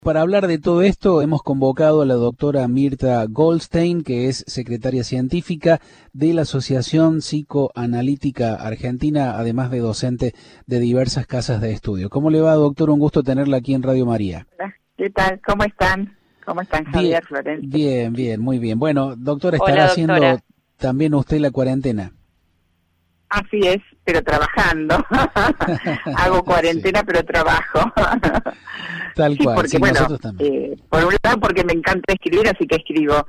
Para hablar de todo esto hemos convocado a la doctora Mirta Goldstein, que es secretaria científica de la Asociación Psicoanalítica Argentina, además de docente de diversas casas de estudio. ¿Cómo le va, doctor? Un gusto tenerla aquí en Radio María. Hola, ¿qué tal? ¿Cómo están? ¿Cómo están, Javier, Florencia? Bien, muy bien. Bueno, doctora, Hola, ¿estará doctora. haciendo también usted la cuarentena? Así es, pero trabajando. Hago cuarentena, sí, pero trabajo. Tal sí, cual, porque, sí, bueno, nosotros también. por un lado porque me encanta escribir, así que escribo.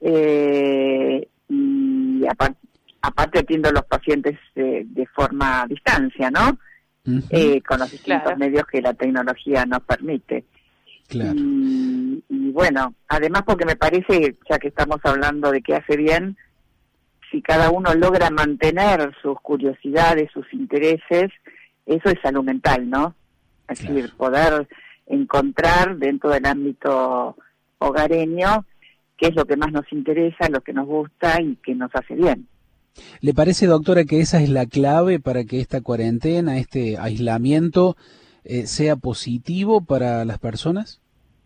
Y aparte atiendo a los pacientes de forma a distancia, ¿no? Con los distintos medios que la tecnología nos permite. Claro. Y bueno, además porque me parece, ya que estamos hablando de qué hace bien, si cada uno logra mantener sus curiosidades, sus intereses, eso es salud mental, ¿no? Es decir, poder encontrar dentro del ámbito hogareño qué es lo que más nos interesa, lo que nos gusta y que nos hace bien. ¿Le parece, doctora, que esa es la clave para que esta cuarentena, este aislamiento, sea positivo para las personas?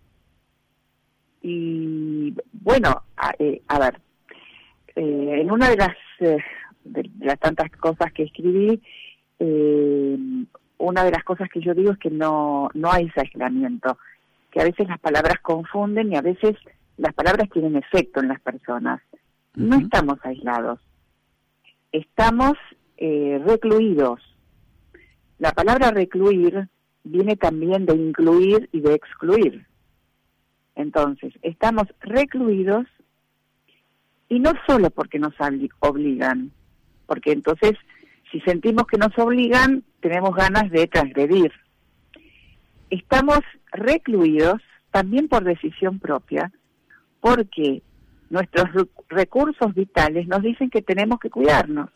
Y bueno, a ver, en una de las tantas cosas que escribí, una de las cosas que yo digo es que no hay ese aislamiento, que a veces las palabras confunden y a veces las palabras tienen efecto en las personas. No estamos aislados, estamos recluidos. La palabra recluir viene también de incluir y de excluir. Entonces, estamos recluidos y no solo porque nos obligan, porque entonces si sentimos que nos obligan, tenemos ganas de transgredir. Estamos recluidos también por decisión propia, porque nuestros recursos vitales nos dicen que tenemos que cuidarnos.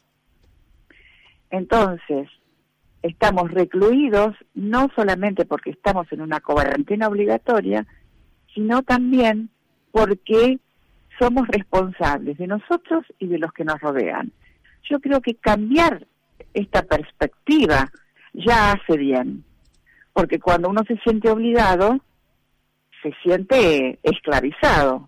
Entonces, estamos recluidos no solamente porque estamos en una cuarentena obligatoria, sino también porque somos responsables de nosotros y de los que nos rodean. Yo creo que cambiar esta perspectiva ya hace bien, porque cuando uno se siente obligado, se siente esclavizado.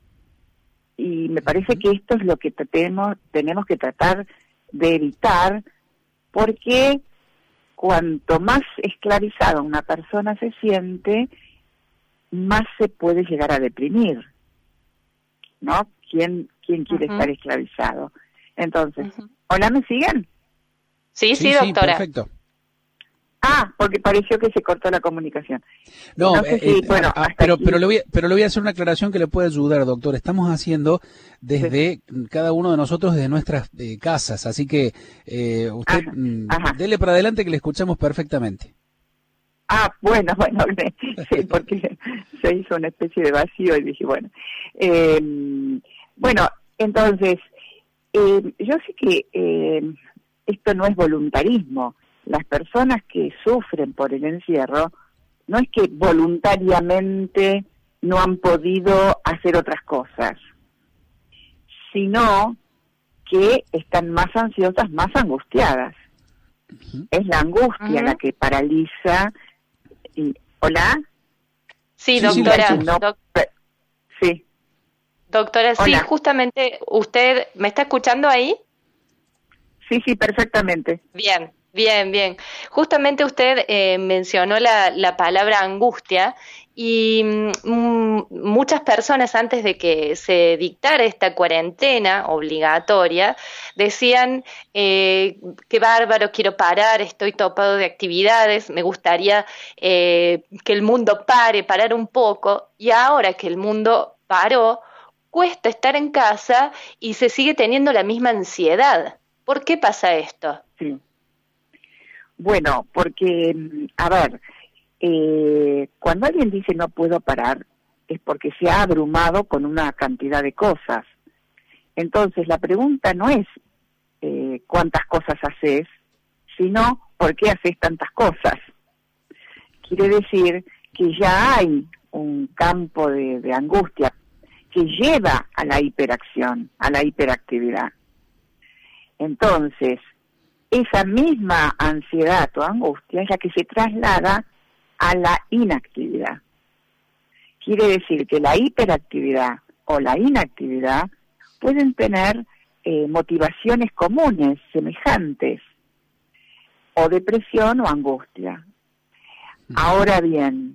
Y me parece que esto es lo que tenemos que tratar de evitar, porque cuanto más esclavizada una persona se siente, más se puede llegar a deprimir, ¿no? ¿Quién quiere estar esclavizado? Entonces, ¿hola, me siguen? Sí, doctora. Perfecto. Porque pareció que se cortó la comunicación. No, sé si, bueno, pero le voy a hacer una aclaración que le puede ayudar, doctor. Estamos haciendo desde cada uno de nosotros, desde nuestras casas, así que usted dele para adelante que le escuchamos perfectamente. Bueno, sí, porque se hizo una especie de vacío y dije, bueno. Bueno, entonces, yo sé que esto no es voluntarismo. Las personas que sufren por el encierro, no es que voluntariamente no han podido hacer otras cosas, sino que están más ansiosas, más angustiadas. Es la angustia la que paraliza. ¿Hola? Sí, doctora. Sí. Doctora, sí, justamente, ¿usted me está escuchando ahí? Sí, perfectamente. Bien. Justamente usted mencionó la palabra angustia y muchas personas antes de que se dictara esta cuarentena obligatoria decían qué bárbaro, quiero parar, estoy topado de actividades, me gustaría que el mundo parar un poco, y ahora que el mundo paró, cuesta estar en casa y se sigue teniendo la misma ansiedad. ¿Por qué pasa esto? Sí. Bueno, porque, a ver, cuando alguien dice no puedo parar, es porque se ha abrumado con una cantidad de cosas. Entonces, la pregunta no es cuántas cosas haces, sino por qué haces tantas cosas. Quiere decir que ya hay un campo de angustia que lleva a la hiperacción, a la hiperactividad. Entonces, esa misma ansiedad o angustia es la que se traslada a la inactividad. Quiere decir que la hiperactividad o la inactividad pueden tener motivaciones comunes, semejantes, o depresión o angustia. Ahora bien,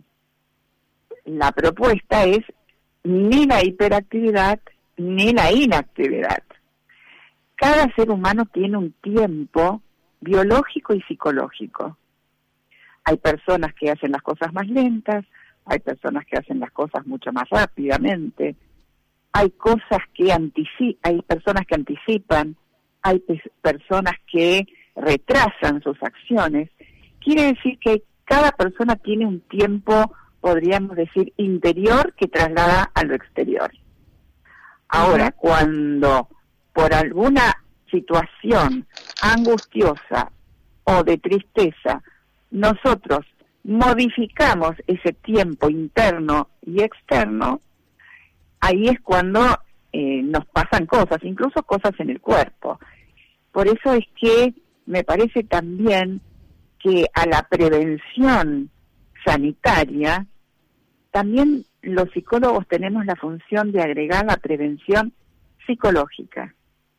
la propuesta es ni la hiperactividad ni la inactividad. Cada ser humano tiene un tiempo biológico y psicológico. Hay personas que hacen las cosas más lentas, hay personas que hacen las cosas mucho más rápidamente, hay personas que anticipan, hay personas que retrasan sus acciones. Quiere decir que cada persona tiene un tiempo, podríamos decir, interior que traslada a lo exterior. Ahora, cuando por alguna situación angustiosa o de tristeza nosotros modificamos ese tiempo interno y externo, ahí es cuando nos pasan cosas, incluso cosas en el cuerpo. Por eso es que me parece también que a la prevención sanitaria, también los psicólogos tenemos la función de agregar la prevención psicológica,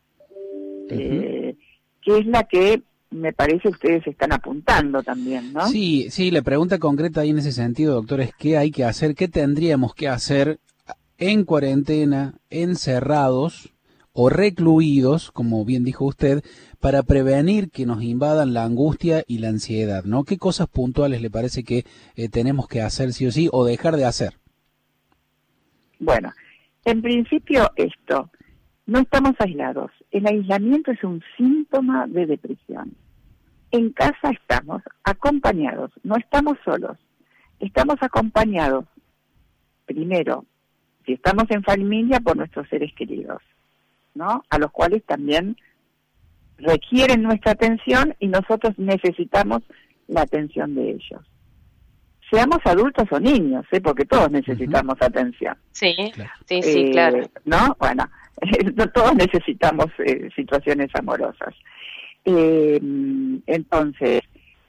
que es la que me parece ustedes están apuntando también, ¿no? Sí, la pregunta concreta ahí en ese sentido, doctor, es qué hay que hacer, qué tendríamos que hacer en cuarentena, encerrados o recluidos, como bien dijo usted, para prevenir que nos invadan la angustia y la ansiedad, ¿no? ¿Qué cosas puntuales le parece que tenemos que hacer sí o sí o dejar de hacer? Bueno, en principio no estamos aislados. El aislamiento es un síntoma de depresión. En casa estamos acompañados, no estamos solos. Estamos acompañados, primero, si estamos en familia, por nuestros seres queridos, ¿no? A los cuales también requieren nuestra atención y nosotros necesitamos la atención de ellos. Seamos adultos o niños, porque todos necesitamos atención. Sí, claro. Sí, claro. ¿No? Bueno, todos necesitamos situaciones amorosas. Entonces,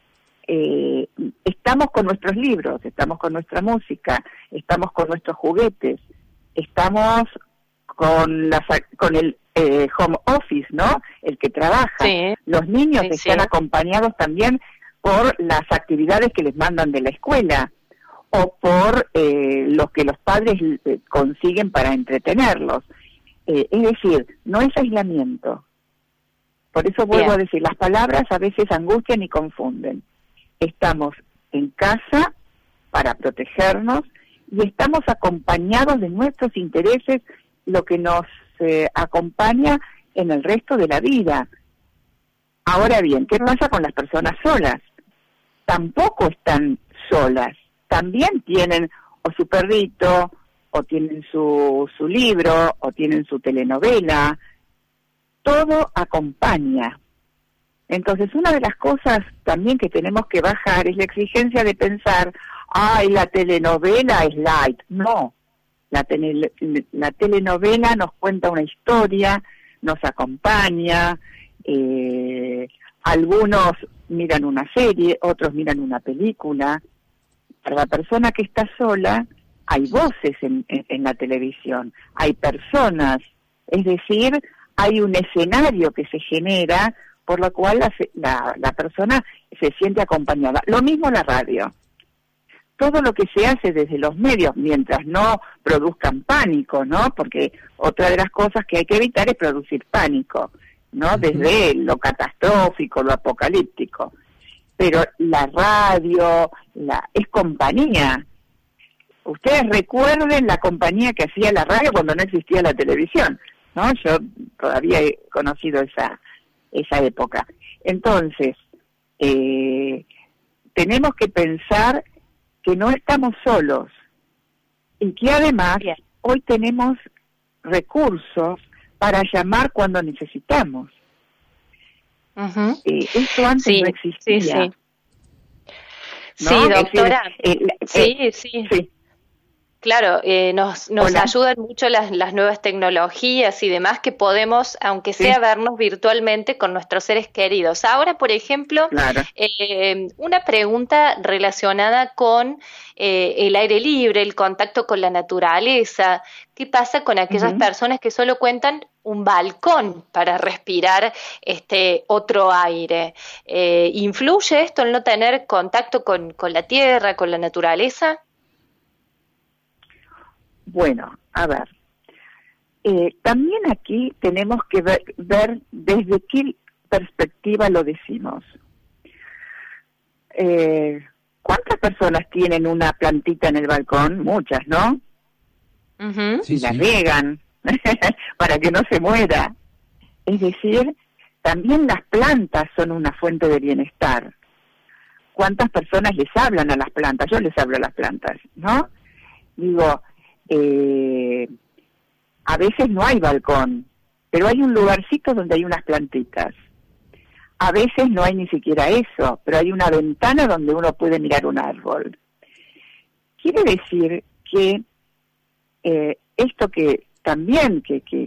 estamos con nuestros libros, estamos con nuestra música, estamos con nuestros juguetes, estamos con el home office, ¿no? El que trabaja. Sí. Los niños están acompañados también por las actividades que les mandan de la escuela o por los que los padres consiguen para entretenerlos. Es decir, no es aislamiento. Por eso vuelvo a decir, las palabras a veces angustian y confunden. Estamos en casa para protegernos y estamos acompañados de nuestros intereses, lo que nos acompaña en el resto de la vida. Ahora bien, ¿qué pasa con las personas solas? Tampoco están solas, también tienen o su perrito, o tienen su libro, o tienen su telenovela, todo acompaña. Entonces, una de las cosas también que tenemos que bajar es la exigencia de pensar, la telenovela es light. No, la telenovela nos cuenta una historia, nos acompaña, algunos miran una serie, otros miran una película. Para la persona que está sola, hay voces en la televisión, hay personas, es decir, hay un escenario que se genera por lo cual la persona se siente acompañada. Lo mismo la radio. Todo lo que se hace desde los medios, mientras no produzcan pánico, ¿no? Porque otra de las cosas que hay que evitar es producir pánico, ¿no? Desde lo catastrófico, lo apocalíptico. Pero la radio es compañía. Ustedes recuerden la compañía que hacía la radio cuando no existía la televisión, ¿no? Yo todavía he conocido esa época. Entonces, tenemos que pensar que no estamos solos y que además hoy tenemos recursos para llamar cuando necesitamos. Esto antes no existía. Sí, ¿no? Sí, doctora. Sí. Claro, nos ayudan mucho las nuevas tecnologías y demás que podemos, aunque sea vernos virtualmente con nuestros seres queridos. Ahora, por ejemplo, claro. Una pregunta relacionada con el aire libre, el contacto con la naturaleza. ¿Qué pasa con aquellas personas que solo cuentan un balcón para respirar otro aire? ¿Influye esto en no tener contacto con la tierra, con la naturaleza? Bueno, a ver, también aquí tenemos que ver desde qué perspectiva lo decimos. ¿Cuántas personas tienen una plantita en el balcón? Muchas, ¿no? Sí, y la riegan para que no se muera. Es decir, también las plantas son una fuente de bienestar. ¿Cuántas personas les hablan a las plantas? Yo les hablo a las plantas, ¿no? Digo, a veces no hay balcón, pero hay un lugarcito donde hay unas plantitas. A veces no hay ni siquiera eso, pero hay una ventana donde uno puede mirar un árbol. Quiere decir que esto que también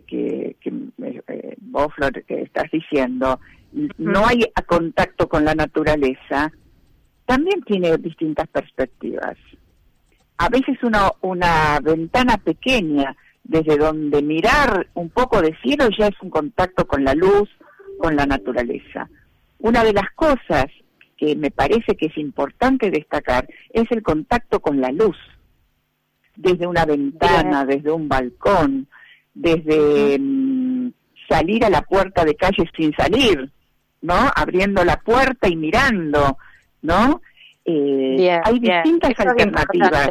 vos, Flor, que estás diciendo, no hay contacto con la naturaleza, también tiene distintas perspectivas. A veces una ventana pequeña desde donde mirar un poco de cielo ya es un contacto con la luz, con la naturaleza. Una de las cosas que me parece que es importante destacar es el contacto con la luz, desde una ventana, desde un balcón, desde salir a la puerta de calle sin salir, ¿no? Abriendo la puerta y mirando, ¿no? Hay distintas alternativas.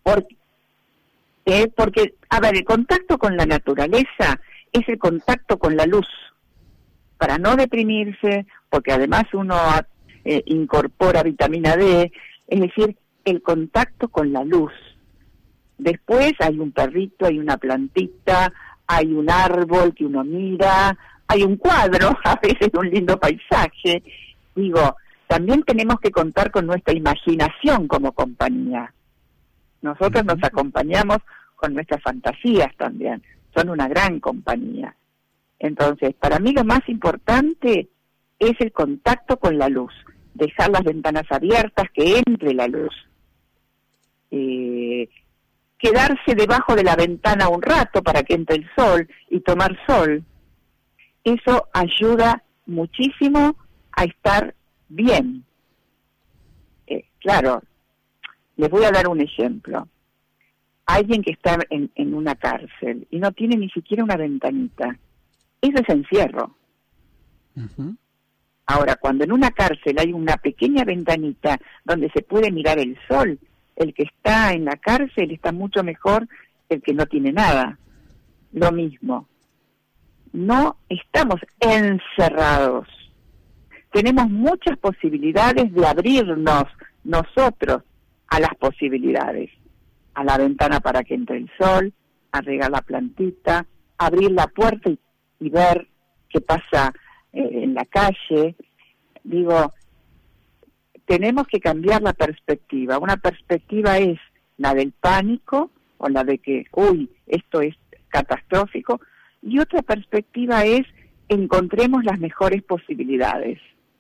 Porque, a ver, el contacto con la naturaleza es el contacto con la luz, para no deprimirse, porque además uno incorpora vitamina D, es decir, el contacto con la luz. Después hay un perrito, hay una plantita, hay un árbol que uno mira, hay un cuadro, a veces un lindo paisaje. Digo, también tenemos que contar con nuestra imaginación como compañía. Nosotros nos acompañamos con nuestras fantasías también, son una gran compañía. Entonces, para mí lo más importante es el contacto con la luz, dejar las ventanas abiertas, que entre la luz. Quedarse debajo de la ventana un rato para que entre el sol y tomar sol, eso ayuda muchísimo a estar bien. Claro, les voy a dar un ejemplo. Alguien que está en una cárcel y no tiene ni siquiera una ventanita, eso es encierro. Ahora, cuando en una cárcel hay una pequeña ventanita donde se puede mirar el sol, el que está en la cárcel está mucho mejor que el que no tiene nada. Lo mismo. No estamos encerrados. Tenemos muchas posibilidades de abrirnos nosotros a las posibilidades. A la ventana para que entre el sol, a regar la plantita, abrir la puerta y ver qué pasa en la calle. Digo, tenemos que cambiar la perspectiva. Una perspectiva es la del pánico o la de que, esto es catastrófico, y otra perspectiva es encontremos las mejores posibilidades.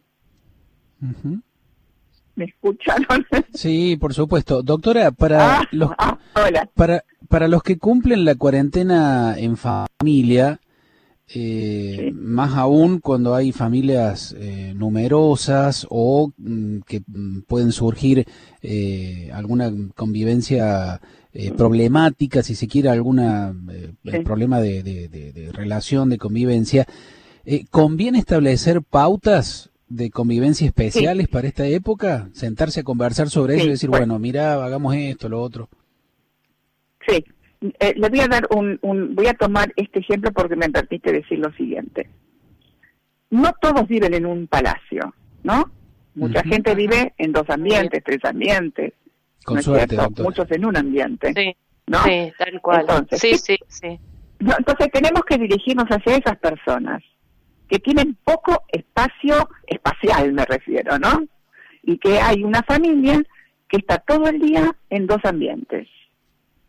¿Me escucharon? Sí, por supuesto. Doctora, para los que cumplen la cuarentena en familia, más aún cuando hay familias numerosas o que pueden surgir alguna convivencia problemática, si se quiere, alguna problema de relación, de convivencia, ¿conviene establecer pautas de convivencia especiales para esta época? Sentarse a conversar sobre eso y decir, bueno, mira, hagamos esto, lo otro. Sí. Le voy a dar voy a tomar este ejemplo porque me permite decir lo siguiente. No todos viven en un palacio, ¿no? Mucha gente vive en 2 ambientes, 3 ambientes. Con ¿no suerte, doctora? Muchos en un ambiente. Sí, ¿no? Sí, tal cual. Entonces, sí. Entonces tenemos que dirigirnos hacia esas personas que tienen poco espacio espacial, me refiero, ¿no? Y que hay una familia que está todo el día en 2 ambientes.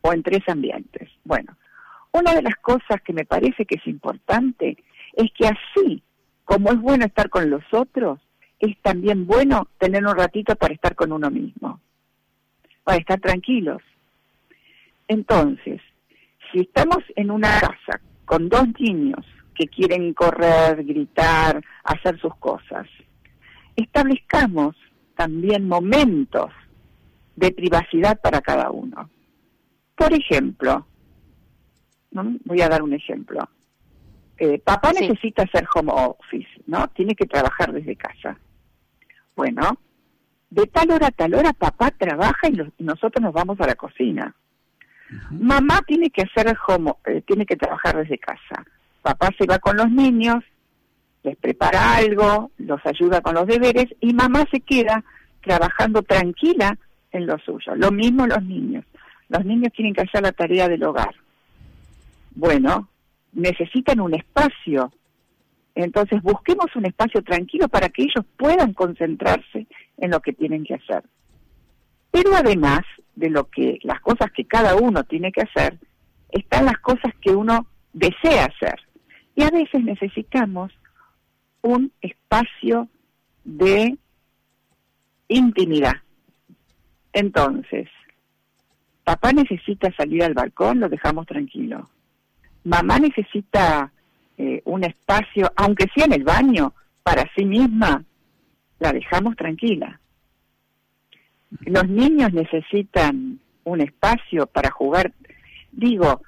o en 3 ambientes. Bueno, una de las cosas que me parece que es importante es que así como es bueno estar con los otros, es también bueno tener un ratito para estar con uno mismo, para estar tranquilos. Entonces, si estamos en una casa con 2 niños que quieren correr, gritar, hacer sus cosas, establezcamos también momentos de privacidad para cada uno. Por ejemplo, ¿no? Voy a dar un ejemplo. Papá necesita hacer home office, ¿no? Tiene que trabajar desde casa. Bueno, de tal hora a tal hora papá trabaja y nosotros nos vamos a la cocina. Mamá tiene que hacer tiene que trabajar desde casa. Papá se va con los niños, les prepara algo, los ayuda con los deberes y mamá se queda trabajando tranquila en lo suyo. Lo mismo los niños. Los niños tienen que hacer la tarea del hogar. Bueno, necesitan un espacio. Entonces busquemos un espacio tranquilo para que ellos puedan concentrarse en lo que tienen que hacer. Pero además de las cosas que cada uno tiene que hacer, están las cosas que uno desea hacer. Y a veces necesitamos un espacio de intimidad. Entonces, papá necesita salir al balcón, lo dejamos tranquilo. Mamá necesita un espacio, aunque sea en el baño, para sí misma, la dejamos tranquila. Los niños necesitan un espacio para jugar. Digo,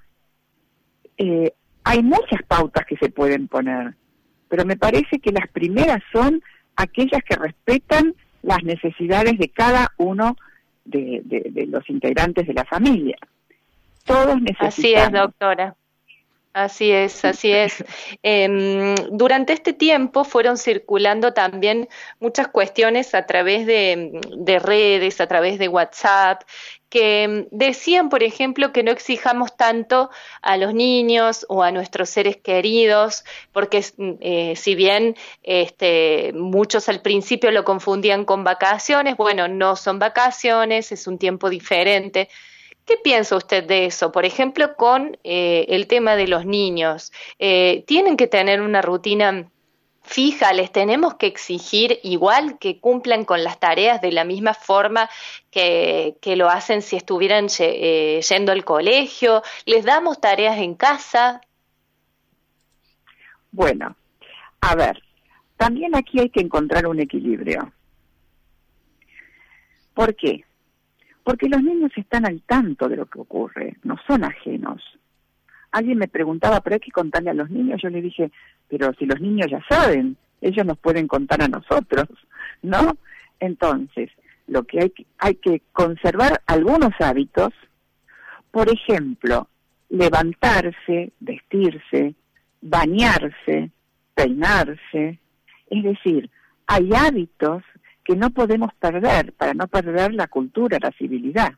hay muchas pautas que se pueden poner, pero me parece que las primeras son aquellas que respetan las necesidades de cada uno de los integrantes de la familia. Todos necesitamos. Así es, doctora. Así es, así es. Durante este tiempo fueron circulando también muchas cuestiones a través de redes, a través de WhatsApp, que decían, por ejemplo, que no exijamos tanto a los niños o a nuestros seres queridos, porque si bien muchos al principio lo confundían con vacaciones, bueno, no son vacaciones, es un tiempo diferente. ¿Qué piensa usted de eso? Por ejemplo, con el tema de los niños. ¿Tienen que tener una rutina fija? ¿Les tenemos que exigir igual que cumplan con las tareas de la misma forma que lo hacen si estuvieran yendo al colegio? ¿Les damos tareas en casa? Bueno, a ver, también aquí hay que encontrar un equilibrio. ¿Por qué? Porque los niños están al tanto de lo que ocurre, no son ajenos. Alguien me preguntaba, ¿pero hay que contarle a los niños? Yo le dije, pero si los niños ya saben, ellos nos pueden contar a nosotros, ¿no? Entonces, lo que hay que conservar algunos hábitos, por ejemplo, levantarse, vestirse, bañarse, peinarse, es decir, hay hábitos que no podemos perder, para no perder la cultura, la civilidad.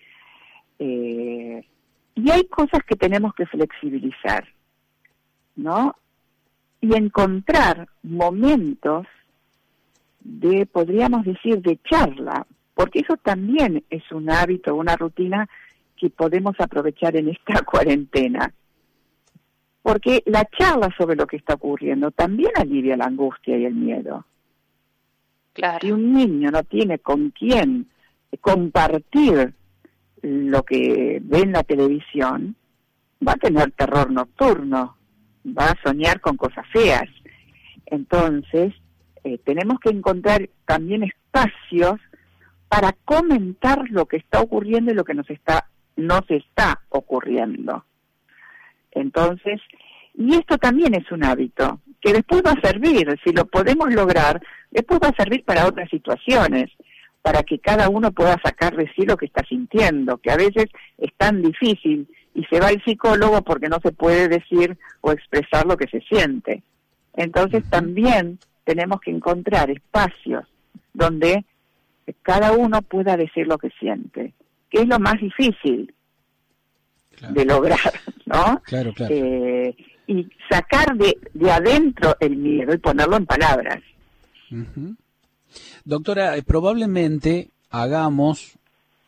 Y hay cosas que tenemos que flexibilizar, ¿no? Y encontrar momentos podríamos decir, de charla, porque eso también es un hábito, una rutina que podemos aprovechar en esta cuarentena. Porque la charla sobre lo que está ocurriendo también alivia la angustia y el miedo. Claro. Si un niño no tiene con quién compartir lo que ve en la televisión, va a tener terror nocturno, va a soñar con cosas feas. Entonces, tenemos que encontrar también espacios para comentar lo que está ocurriendo y lo que no se está ocurriendo. Entonces, y esto también es un hábito, que después va a servir, si lo podemos lograr, después va a servir para otras situaciones, para que cada uno pueda sacar de sí lo que está sintiendo, que a veces es tan difícil, y se va al psicólogo porque no se puede decir o expresar lo que se siente. Entonces también tenemos que encontrar espacios donde cada uno pueda decir lo que siente, que es lo más difícil de lograr, ¿no? Claro. Y sacar de adentro el miedo y ponerlo en palabras. Doctora, probablemente hagamos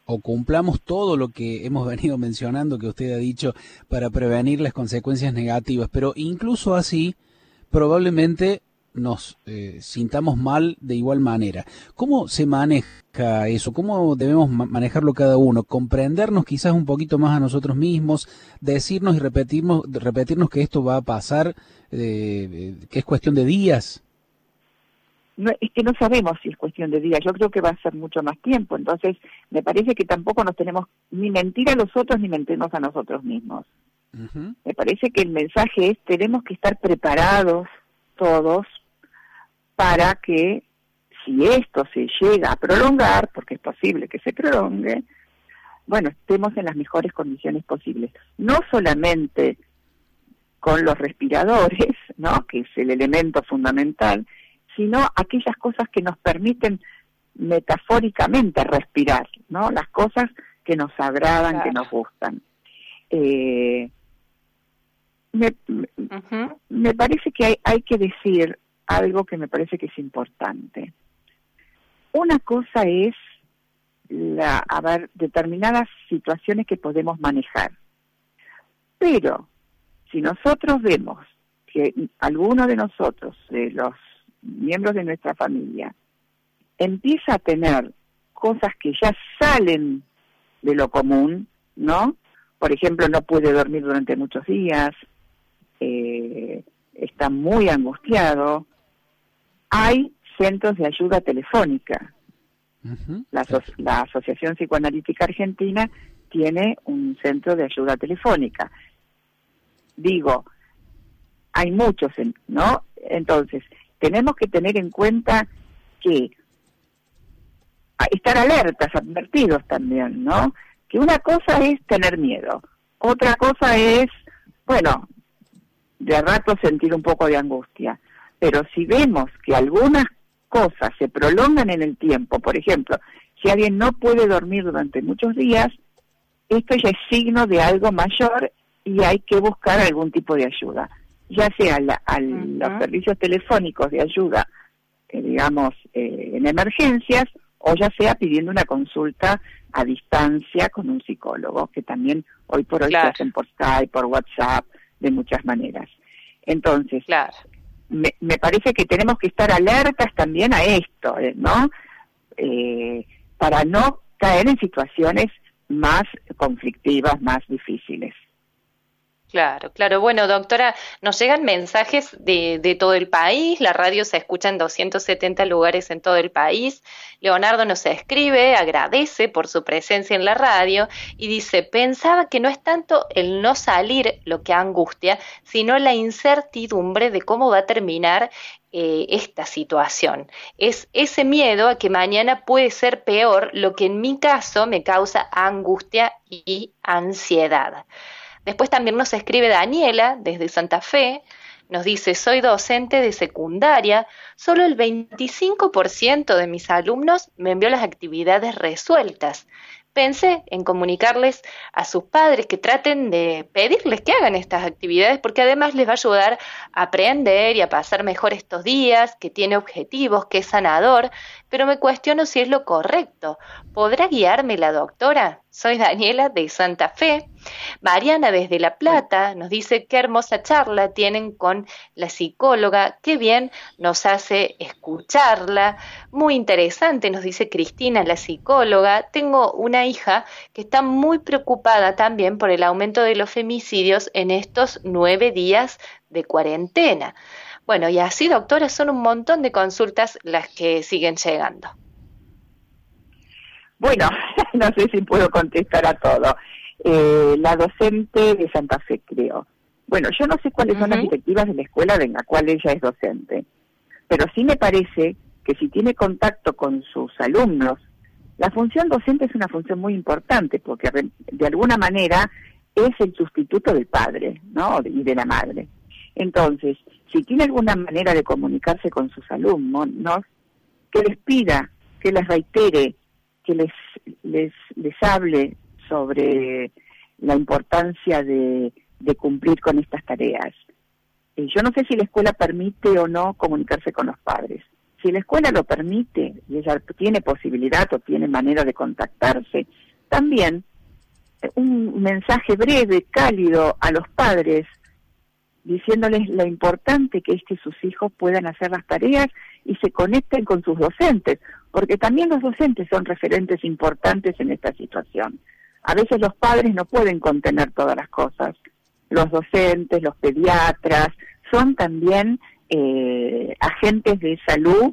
o cumplamos todo lo que hemos venido mencionando, que usted ha dicho, para prevenir las consecuencias negativas, pero incluso así probablemente nos sintamos mal de igual manera. ¿Cómo se maneja eso? ¿Cómo debemos manejarlo cada uno? Comprendernos quizás un poquito más a nosotros mismos, decirnos y repetirnos que esto va a pasar, que es cuestión de días. No, es que no sabemos si es cuestión de días, yo creo que va a ser mucho más tiempo, entonces me parece que tampoco nos tenemos ni mentir a los otros ni mentirnos a nosotros mismos. Uh-huh. Me parece que el mensaje es, tenemos que estar preparados todos para que si esto se llega a prolongar, porque es posible que se prolongue, bueno, estemos en las mejores condiciones posibles. No solamente con los respiradores, ¿no?, que es el elemento fundamental, sino aquellas cosas que nos permiten metafóricamente respirar, ¿no?, las cosas que nos agradan, claro, que nos gustan. Me parece que hay que decir algo que me parece que es importante. Una cosa es determinadas situaciones que podemos manejar, pero si nosotros vemos que alguno de nosotros, de los miembros de nuestra familia, empieza a tener cosas que ya salen de lo común, ¿no? Por ejemplo, no puede dormir durante muchos días, está muy angustiado, hay centros de ayuda telefónica. Uh-huh. La Asociación Psicoanalítica Argentina tiene un centro de ayuda telefónica. Digo, hay muchos, ¿no? Entonces, tenemos que tener en cuenta que estar alertas, advertidos también, ¿no? Que una cosa es tener miedo, otra cosa es, bueno, de rato sentir un poco de angustia, pero si vemos que algunas cosas se prolongan en el tiempo, por ejemplo, si alguien no puede dormir durante muchos días, esto ya es signo de algo mayor y hay que buscar algún tipo de ayuda, ya sea los servicios telefónicos de ayuda, digamos, en emergencias, o ya sea pidiendo una consulta a distancia con un psicólogo, que también hoy por hoy, claro, se hacen por Skype, por WhatsApp, de muchas maneras. Entonces, claro, me parece que tenemos que estar alertas también a esto, ¿no? Para no caer en situaciones más conflictivas, más difíciles. Claro, claro. Bueno, doctora, nos llegan mensajes de todo el país, la radio se escucha en 270 lugares en todo el país. Leonardo nos escribe, agradece por su presencia en la radio y dice, pensaba que no es tanto el no salir lo que angustia, sino la incertidumbre de cómo va a terminar esta situación. Es ese miedo a que mañana puede ser peor, lo que en mi caso me causa angustia y ansiedad. Después también nos escribe Daniela desde Santa Fe, nos dice, soy docente de secundaria, solo el 25% de mis alumnos me envió las actividades resueltas. Pensé en comunicarles a sus padres que traten de pedirles que hagan estas actividades porque además les va a ayudar a aprender y a pasar mejor estos días, que tiene objetivos, que es sanador, pero me cuestiono si es lo correcto. ¿Podrá guiarme la doctora? Soy Daniela de Santa Fe. Mariana desde La Plata nos dice qué hermosa charla tienen con la psicóloga, qué bien nos hace escucharla, muy interesante, nos dice Cristina, la psicóloga. Tengo una hija que está muy preocupada también por el aumento de los femicidios en estos 9 días de cuarentena. Bueno, y así, doctora, son un montón de consultas las que siguen llegando. Bueno, no sé si puedo contestar a todo. La docente de Santa Fe, creo. Bueno, yo no sé cuáles son las directivas de la escuela en la cual ella es docente, pero sí me parece que si tiene contacto con sus alumnos, la función docente es una función muy importante, porque de alguna manera es el sustituto del padre, ¿no?, y de la madre. Entonces, si tiene alguna manera de comunicarse con sus alumnos, que les pida, que les reitere, que les hable sobre la importancia de cumplir con estas tareas. Yo no sé si la escuela permite o no comunicarse con los padres. Si la escuela lo permite y ella tiene posibilidad o tiene manera de contactarse, también un mensaje breve, cálido a los padres, diciéndoles lo importante que es que sus hijos puedan hacer las tareas y se conecten con sus docentes, porque también los docentes son referentes importantes en esta situación. A veces los padres no pueden contener todas las cosas. Los docentes, los pediatras, son también agentes de salud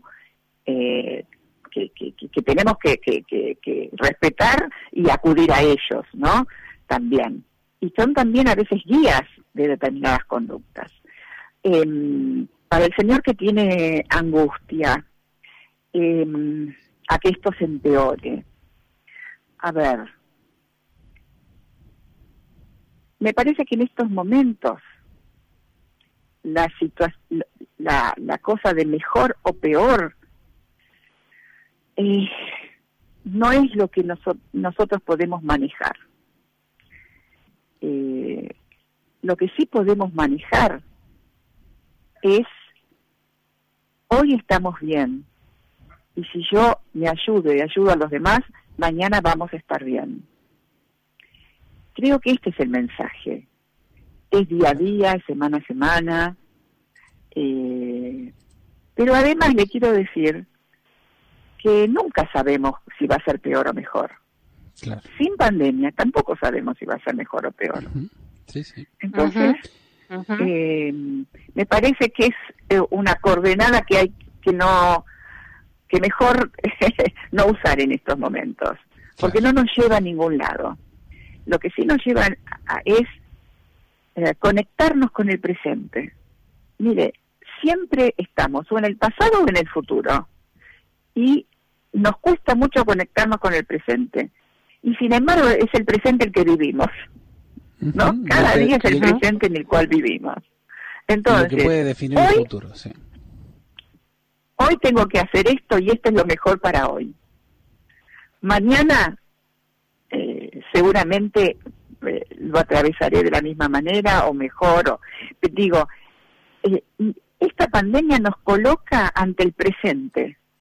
que tenemos que respetar y acudir a ellos, ¿no? También. Y son también a veces guías de determinadas conductas. Para el señor que tiene angustia, a que esto se empeore. A ver, me parece que en estos momentos la cosa de mejor o peor no es lo que nosotros podemos manejar. Lo que sí podemos manejar es, hoy estamos bien, y si yo me ayudo y ayudo a los demás, mañana vamos a estar bien. Creo que este es el mensaje. Es día a día, es semana a semana, pero además le quiero decir que nunca sabemos si va a ser peor o mejor. Claro. Sin pandemia tampoco sabemos si va a ser mejor o peor. Uh-huh. Sí, sí. Entonces, me parece que es una coordenada que hay que mejor no usar en estos momentos, porque no nos lleva a ningún lado. Lo que sí nos lleva es conectarnos con el presente. Mire, siempre estamos o en el pasado o en el futuro, y nos cuesta mucho conectarnos con el presente, y sin embargo es el presente el que vivimos, ¿no? Cada día es el presente en el cual vivimos. Entonces, lo que puede definir el futuro, sí. Hoy tengo que hacer esto y esto es lo mejor para hoy. Mañana seguramente lo atravesaré de la misma manera o mejor. Digo, esta pandemia nos coloca ante el presente.